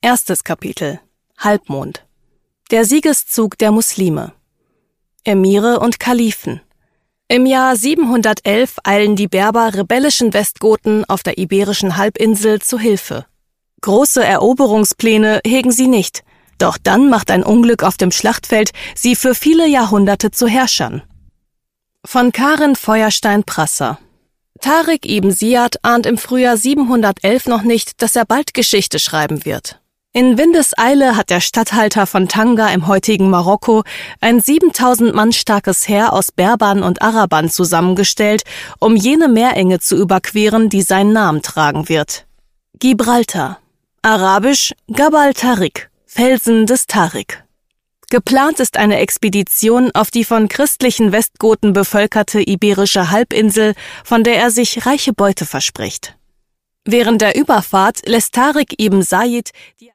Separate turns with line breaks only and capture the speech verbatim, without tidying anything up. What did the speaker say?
Erstes Kapitel: Halbmond. Der Siegeszug der Muslime. Emire und Kalifen. Im Jahr siebenhundertelf eilen die Berber rebellischen Westgoten auf der Iberischen Halbinsel zu Hilfe. Große Eroberungspläne hegen sie nicht, doch dann macht ein Unglück auf dem Schlachtfeld sie für viele Jahrhunderte zu Herrschern. Von Karin Feuerstein-Prasser. Tariq ibn Ziyad ahnt im Frühjahr siebenhundertelf noch nicht, dass er bald Geschichte schreiben wird. In Windeseile hat der Statthalter von Tanga im heutigen Marokko ein siebentausend Mann starkes Heer aus Berbern und Arabern zusammengestellt, um jene Meerenge zu überqueren, die seinen Namen tragen wird. Gibraltar. Arabisch Gabal Tariq, Felsen des Tariq. Geplant ist eine Expedition auf die von christlichen Westgoten bevölkerte Iberische Halbinsel, von der er sich reiche Beute verspricht. Während der Überfahrt lässt Tariq ibn Said die